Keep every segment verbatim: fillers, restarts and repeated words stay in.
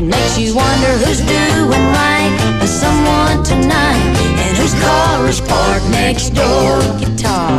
It makes you wonder who's doing right by someone tonight, and whose car is parked next door. Guitar.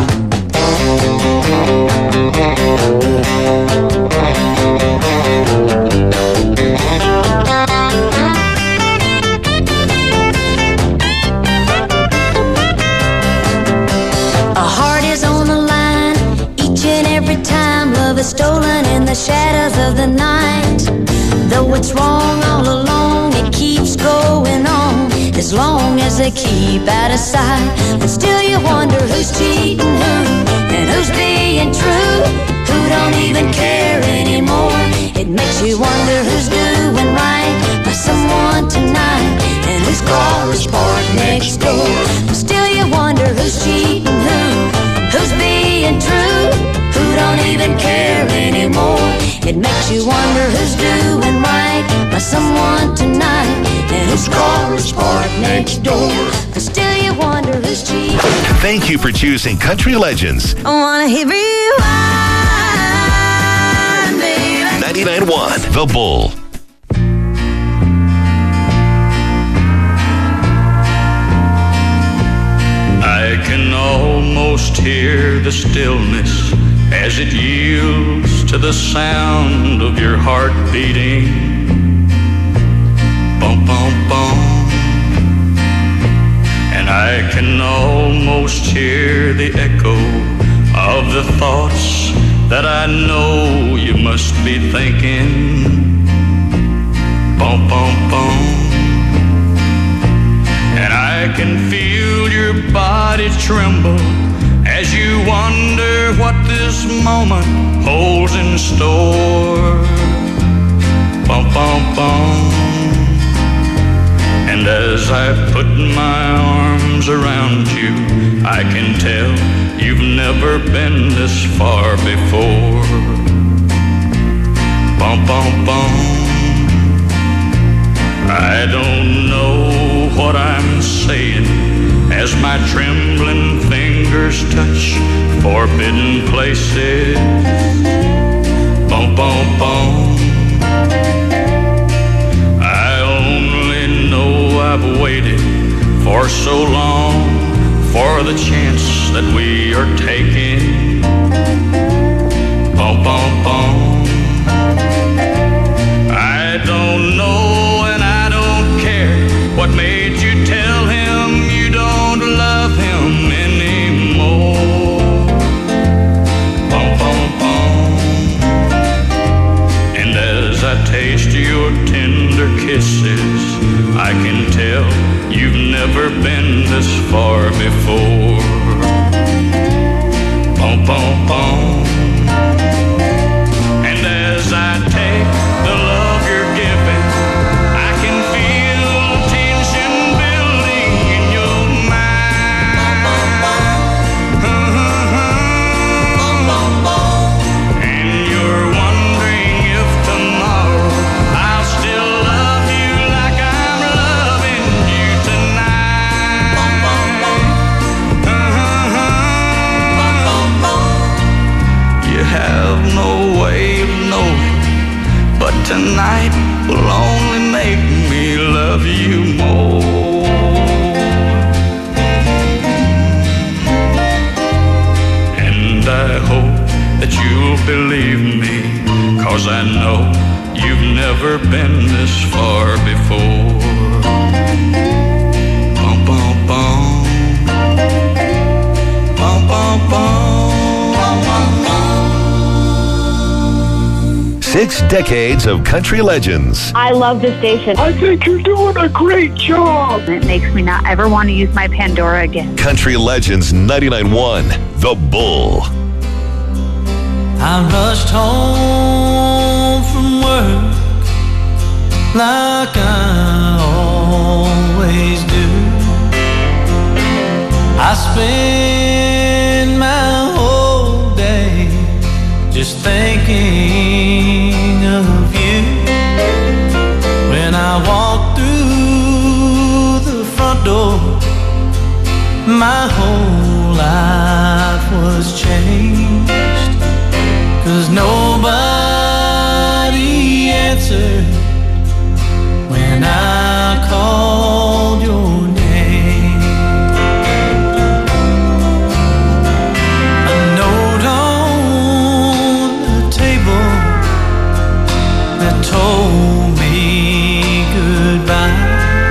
A heart is on the line each and every time. Love is stolen in the shadows of the night. Though it's wrong all along, it keeps going on as long as they keep out of sight. But still you wonder who's cheating who and who's being true, who don't even care anymore. It makes you wonder who's doing right by someone tonight, and whose car is parked next door. But still you wonder who's cheating who, who's being true, who don't even care anymore. It makes you wonder who's doing right by someone tonight, and whose car is parked next door. But still you wonder who's cheating. Thank you for choosing Country Legends. I wanna hear rewind, baby. ninety-nine point one The Bull. I can almost hear the stillness as it yields to the sound of your heart beating. Bum, bum, bum. And I can almost hear the echo of the thoughts that I know you must be thinking. Bum, bum, bum. And I can feel your body tremble as you wonder what this moment holds in store. Bum, bum, bum. And as I put my arms around you, I can tell you've never been this far before. Bum, bum, bum. I don't know what I'm saying as my trembling fingers touch forbidden places. Bum, bum, bum. I only know I've waited for so long for the chance that we are taking. Bum, bum, bum. I don't know and I don't care what made you tell him you don't love him anymore. Bum, bum, bum. And as I taste your tender kisses, I can tell you've never been this far before. Bum, bum, bum. And as I take the love you're giving, I can feel tension building in your mind. And you're wondering if tomorrow I'll still love you like I'm loving you tonight. You have no way of knowing, but tonight will only make me love you more. And I hope that you'll believe me, 'cause I know you've never been this far before. Bum, bum, bum. Bum, bum, bum. Six decades of Country Legends. I love this station. I think you're doing a great job. It makes me not ever want to use my Pandora again. Country Legends ninety-nine point one The Bull. I rushed home from work like I always do. I spend my whole day just thinking of you. When I walk through the front door, my whole life was changed. 'Cause nobody answered that told me goodbye.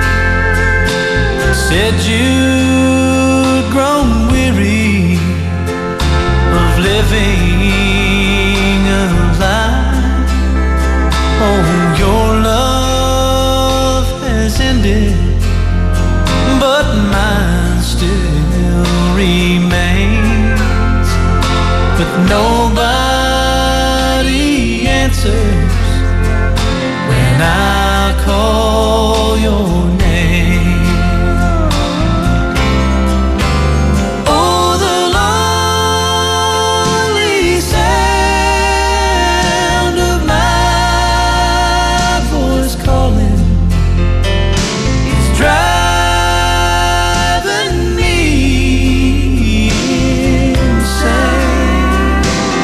Said you'd grown weary of living a lie. Oh, your love has ended, but mine still remains. But nobody answers when I call your name. Oh, the lonely sound of my voice calling is driving me insane.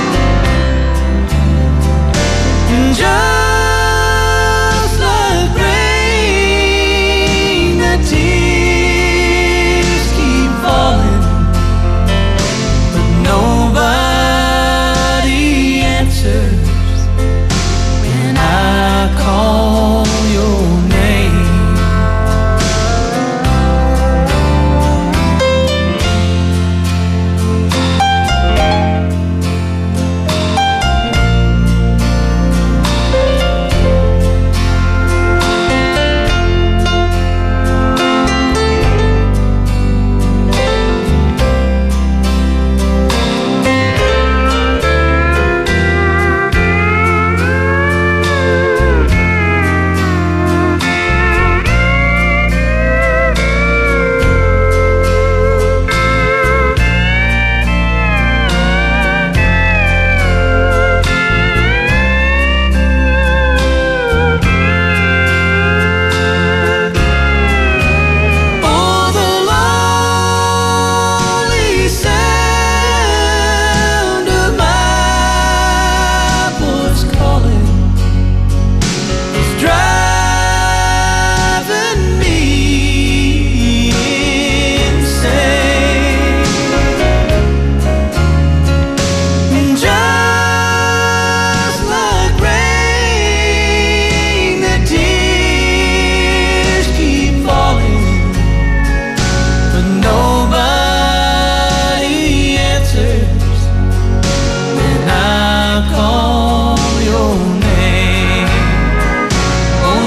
Just like rain, the tears keep falling, but nobody answers when I call your name. Oh, the lonely sound of my voice calling is driving me insane. Just like rain, the tears keep falling, but nobody answers when I call your name. Oh,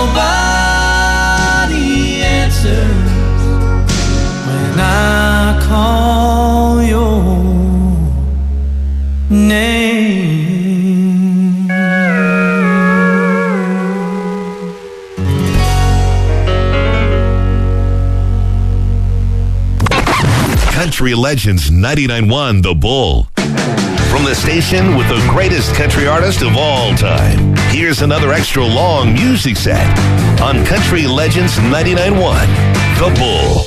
nobody answers when I call your name. Country Legends ninety-nine point one The Bull. From the station with the greatest country artist of all time, here's another extra long music set on Country Legends ninety-nine point one The Bull.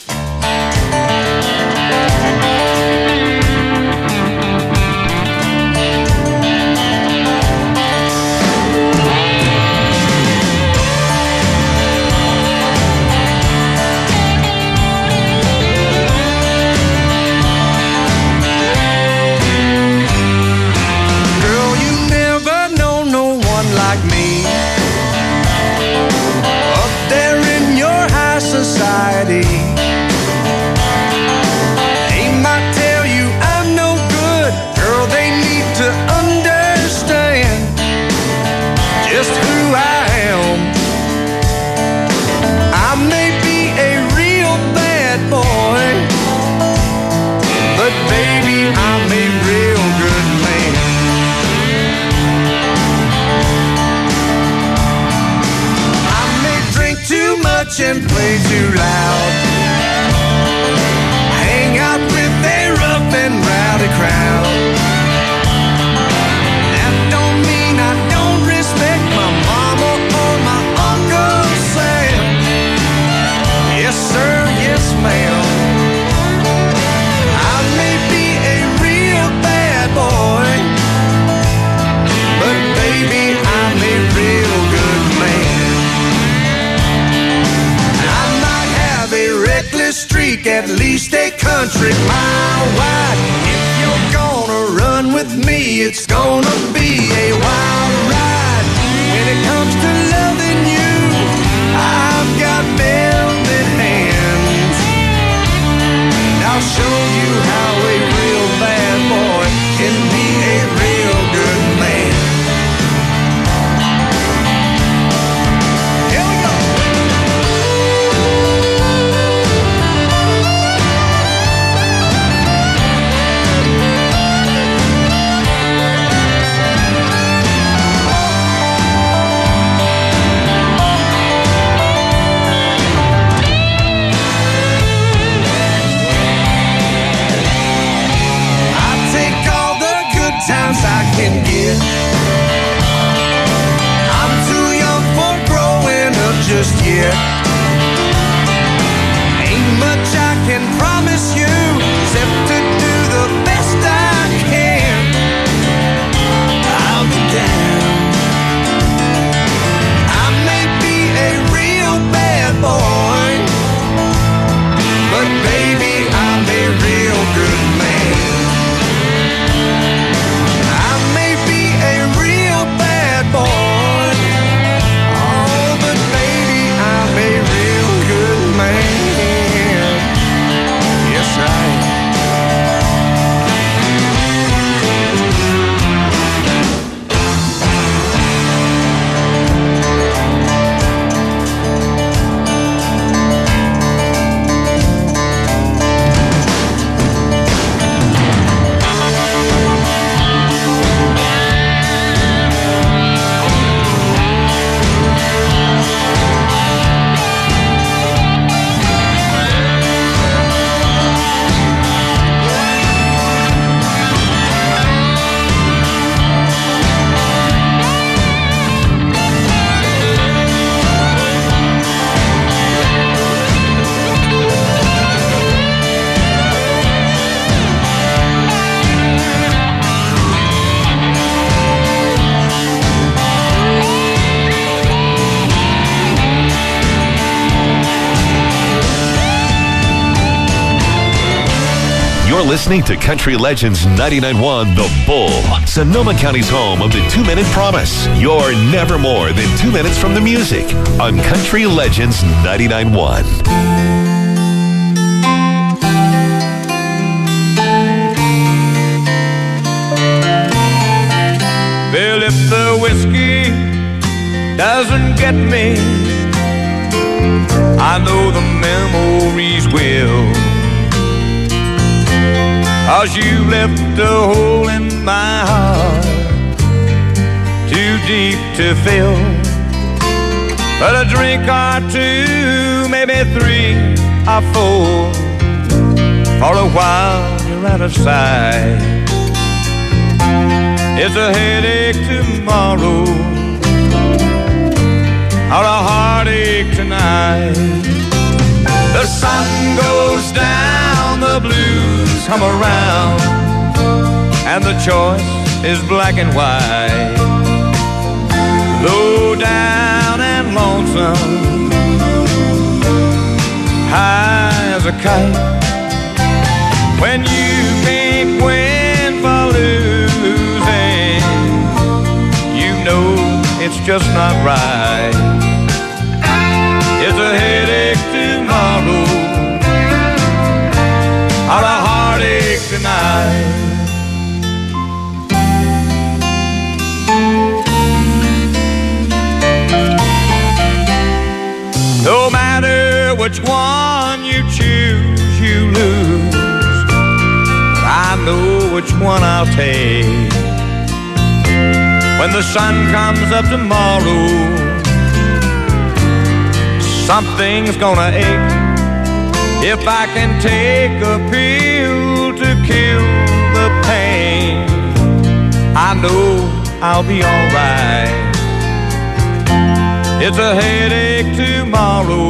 Girl, you never know no one like me. Up there in your high society. They might tell you I'm no good. Girl, they need to understand just who I am. I may be a real bad boy, but baby, I'm a real good man. I may drink too much and play too loud, hang out with a rough and rowdy crowd. That don't mean I don't respect my mama or my Uncle Sam. Yes, sir, yes, ma'am. I may be a real bad boy, but baby, I'm a real good man. I might have a reckless streak, at least a country mile wide. If you're gonna run with me, it's gonna be a wild ride. just yet. Ain't much I can promise you except to do the best I can. I'll be down. I may be a real bad boy, but baby, I'm a real good man. I may be a real bad boy, oh, but baby, I'm a real good man. Yes, I am. You're listening to Country Legends ninety-nine point one The Bull, Sonoma County's home of the two-minute promise. You're never more than two minutes from the music on Country Legends ninety-nine point one. Well, if the whiskey doesn't get me, I know the memories will. 'Cause you left a hole in my heart too deep to fill. But a drink or two, maybe three or four, for a while you're out of sight. It's a headache tomorrow or a heartache tonight. The sun goes down, the blues come around, and the choice is black and white. Low down and lonesome, high as a kite. When you can't win for losing, you know it's just not right. It's a headache tomorrow or a heartache tonight. No matter which one you choose, you lose. But I know which one I'll take. When the sun comes up tomorrow, something's gonna ache. If I can take a pill to kill the pain, I know I'll be alright. It's a headache tomorrow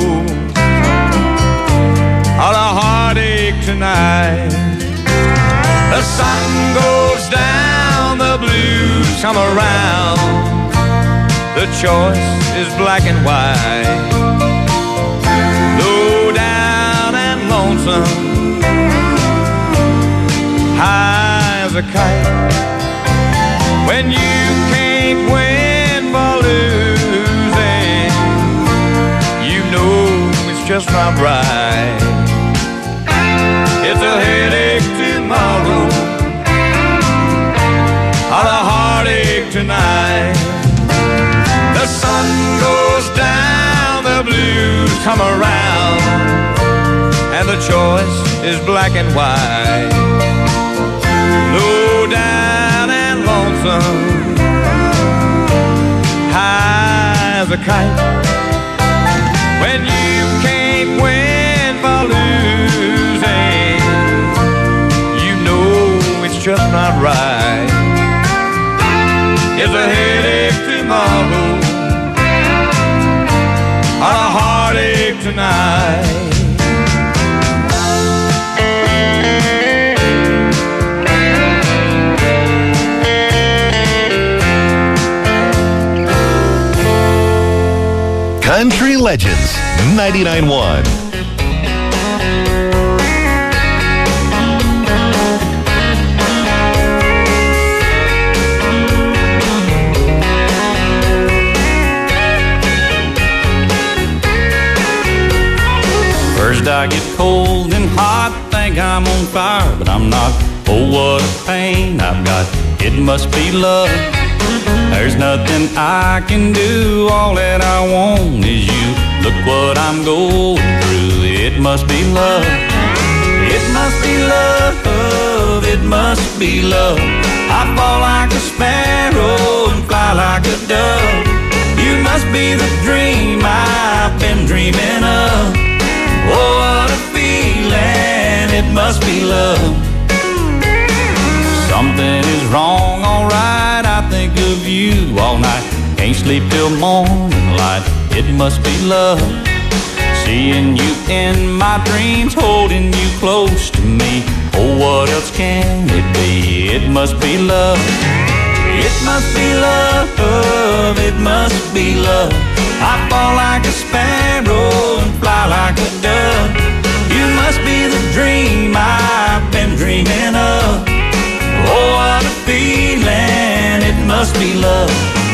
or a heartache tonight. The sun goes down, the blues come around, the choice is black and white. Low down and lonesome, high as a kite. When you can't win for losing, you know it's just not right. It's a headache tomorrow or a heartache tonight. The sun goes down, the blues come around, and the choice is black and white. Low down and lonesome, high as a kite. When you can't win for losing, you know it's just not right. It's a headache tomorrow or tonight. Country Legends ninety-nine point one. First I get cold and hot, think I'm on fire, but I'm not. Oh, what a pain I've got, it must be love. There's nothing I can do, all that I want is you. Look what I'm going through, it must be love. It must be love, it must be love. I fall like a sparrow and fly like a dove. You must be the dream I've been dreaming of. Oh, what a feeling, it must be love. Something is wrong, alright, I think of you all night. Can't sleep till morning light, it must be love. Seeing you in my dreams, holding you close to me. Oh, what else can it be? It must be love. It must be love, it must be love. I fall like a sparrow and fly like a dove. You must be the dream I've been dreaming of. Oh, what a feeling, it must be love.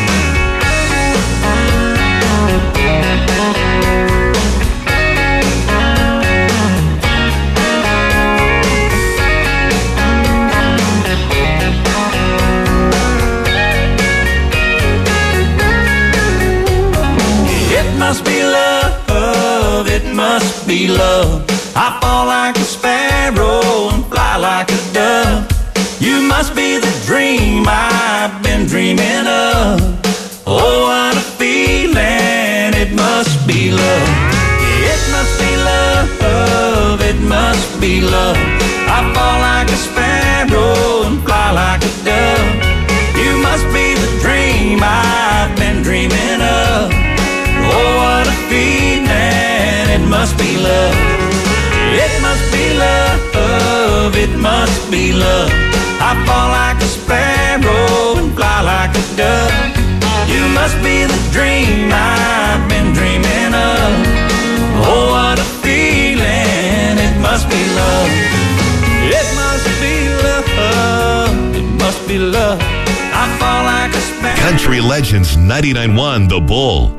It must be love, it must be love. I fall like a sparrow and fly like a dove. You must be the dream I've been dreaming of. Oh, what a feeling, it must be love. It must be love, it must be love. I fall like a sparrow and fly like a dove. You must be the dream I've been dreaming of. Oh, what a feeling, it must be love. It must be love, it must be love. I fall like a sparrow and fly like a dove. You must be the dream I've been dreaming of. Oh, what a feeling, it must be love. It must be love, it must be love. I fall like a sparrow. Country Legends ninety-nine point one, The Bull.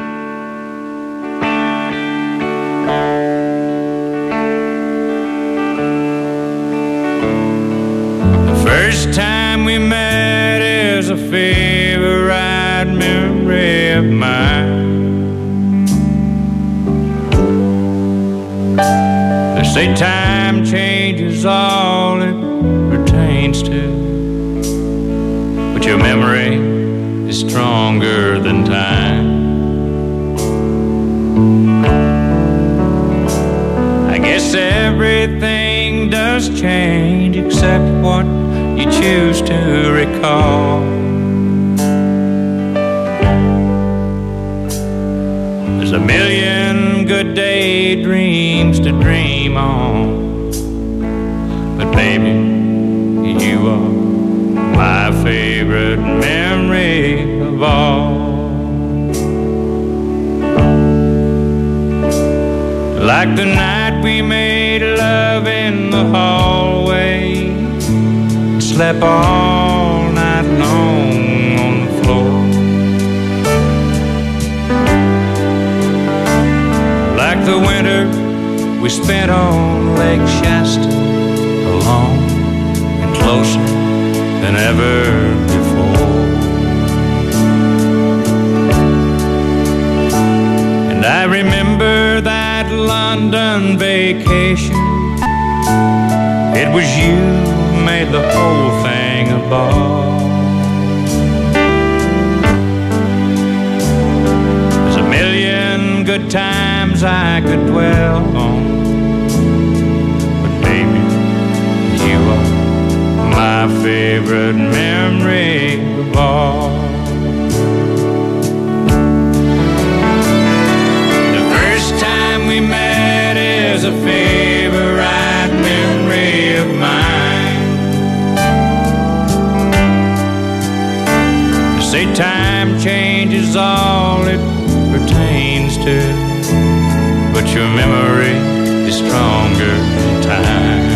First time we met is a favorite memory of mine. They say time changes all it pertains to, but your memory is stronger than time. I guess everything does change except what you choose to recall. There's a million good daydreams to dream on, but baby, you are my favorite memory of all. Like the night we made love in the hallway, slept all night long on the floor. Like the winter we spent on Lake Shasta, alone and closer than ever before. And I remember that London vacation. It was you made the whole thing a ball. There's a million good times I could dwell on, but baby, you are my favorite memory of all. The first time is all it pertains to, but your memory is stronger than time.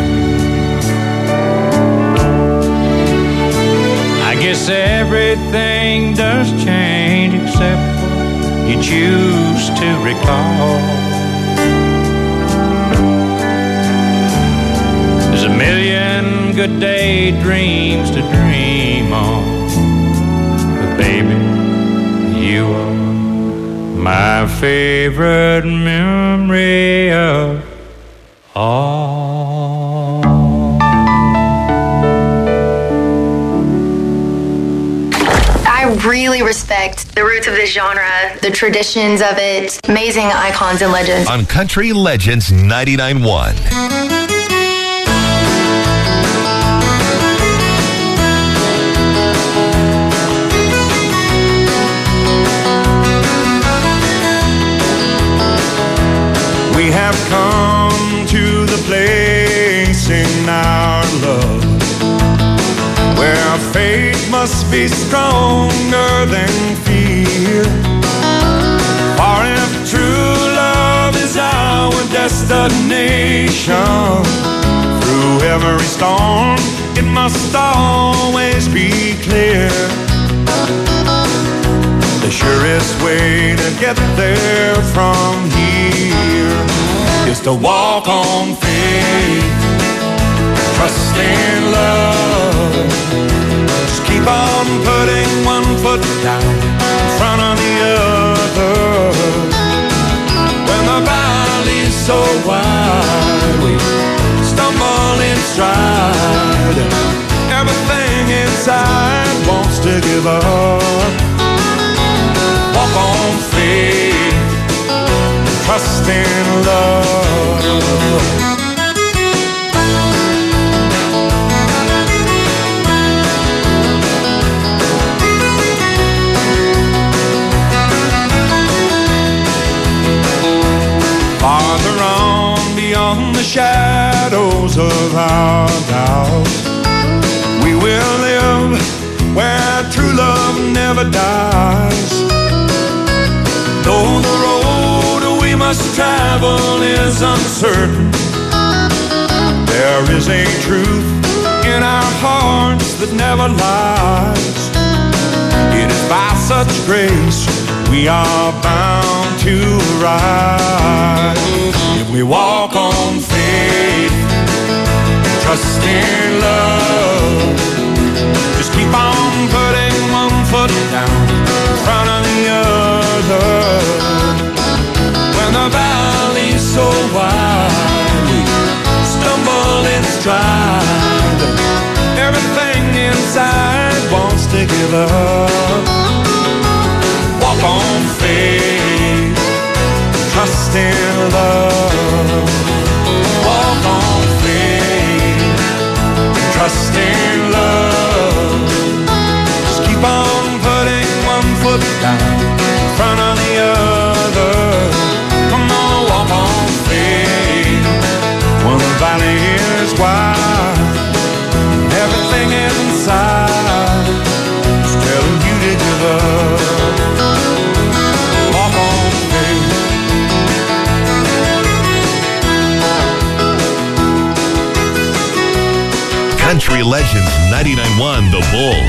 I guess everything does change except you choose to recall. There's a million good daydreams to dream on, but baby, you are my favorite memory of all. I really respect the roots of this genre, the traditions of it, amazing icons and legends. On Country Legends ninety-nine point one. We have come to the place in our love where faith must be stronger than fear. For if true love is our destination, through every storm it must always be clear. The surest way to get there from here is to walk on faith, trust in love. Just keep on putting one foot down in front of the other. When the valley's so wide, we stumble in stride. Everything inside wants to give up. Walk on faith, trust in love. Farther on beyond the shadows of our doubts, we will live where true love never dies. Though the road we must travel is uncertain, there is a truth in our hearts that never lies. It is by such grace we are bound to rise. If we walk on faith, trust in love, just keep on putting one foot down in front of the other. When the valley's so wide, we stumble in stride. Everything inside wants to give up. Walk on faith, trust in love. Walk on faith, trust in love. Just keep on putting one foot down in front of the other. Come on, walk on faith. When the valley is wide, everything inside is telling you to give up. Country Legends ninety-nine point one The Bull.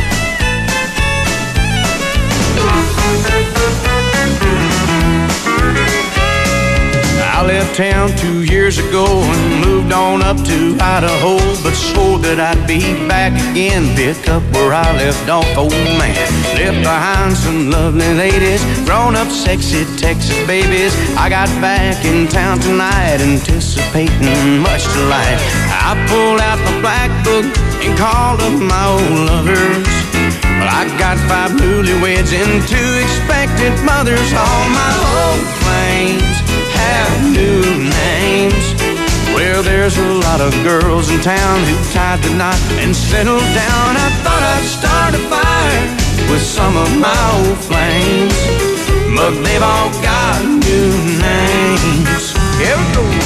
I left town two years ago and moved on up to Idaho, but swore that I'd be back again, pick up where I left off, old man. Left behind some lovely ladies, grown up sexy Texas babies. I got back in town tonight, anticipating much delight. I pulled out my black book and called up my old lovers. Well, I got five newlyweds and two expected mothers. All my old flames have new names. Well, there's a lot of girls in town who tied the knot and settled down. I thought I'd start a fire with some of my old flames, but they've all got new names. Here we go.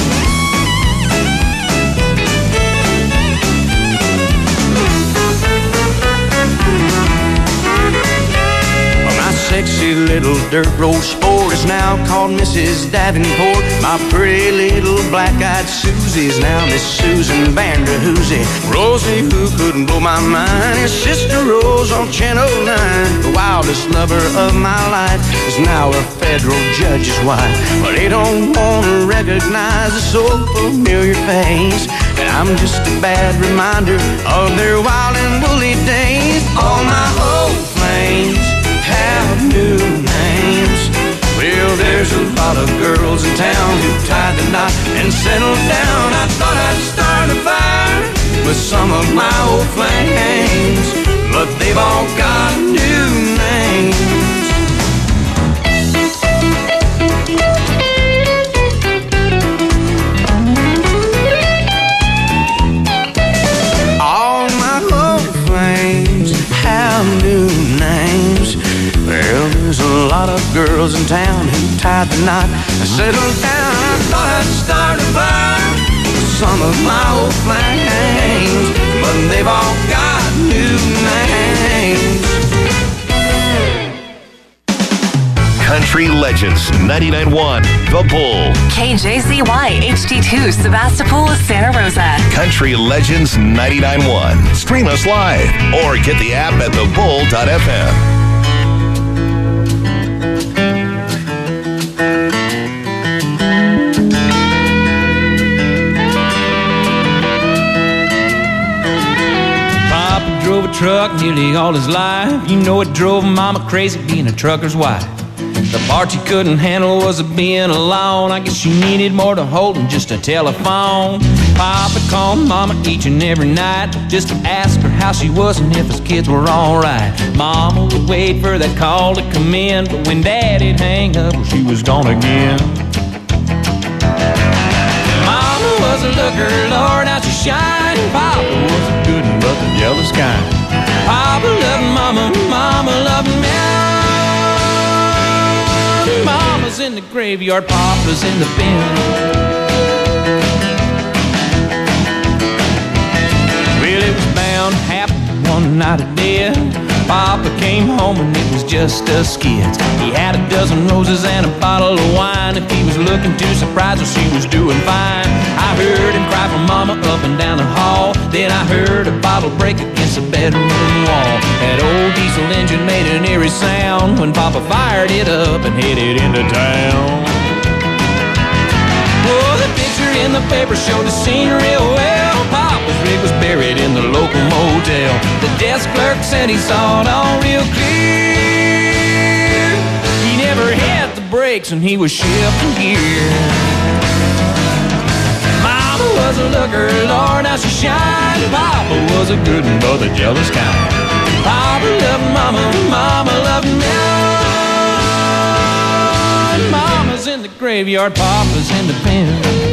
Sexy little little dirt road sport is now called Missus Davenport. My pretty little black-eyed Susie's now Miss Susan Vanderhoosie. Rosie, who couldn't blow my mind, is Sister Rose on Channel nine. The wildest lover of my life is now a federal judge's wife. But they don't want to recognize a so familiar face, and I'm just a bad reminder of their wild and woolly days. All my old flames have new names. Well, there's a lot of girls in town who tied the knot and settled down. I thought I'd start a fire with some of my old flames, but they've all got new names. New names. Well, there's a lot of girls in town who tied the knot and settled down. I thought I'd start a fire with some of my old flames, but they've all got new names. Country Legends ninety-nine point one, The Bull. K J Z Y H D two, Sebastopol, Santa Rosa. Country Legends ninety-nine point one. Stream us live or get the app at the bull dot f m. Papa drove a truck nearly all his life. You know it drove Mama crazy being a trucker's wife. The part she couldn't handle was being alone. I guess she needed more to hold than just a telephone. Papa called Mama each and every night just to ask her how she was and if his kids were alright. Mama would wait for that call to come in, but when Daddy'd hang up, well, she was gone again. Mama was a looker, Lord, how she shined. Papa was a good one, but the jealous kind. Papa loved Mama, Mama loved me. Mama's in the graveyard, Papa's in the bin. Well, it was bound to happen one night it did. Papa came home and it was just us kids. He had a dozen roses and a bottle of wine. If he was looking too surprised, well, she was doing fine. I heard him cry for Mama up and down the hall. Then I heard a bottle break against the bedroom wall. That old diesel engine made an eerie sound when Papa fired it up and headed into town. Oh, the picture in the paper showed the scene real well. Papa's rig was buried in the local motel. The desk clerk said he saw it all real clear. He never had the brakes and he was shifting gear. Mama was a looker, Lord, how she shined. Papa was a good one, but the jealous kind. Papa loved Mama, Mama loved me. Mama's in the graveyard, Papa's in the pen.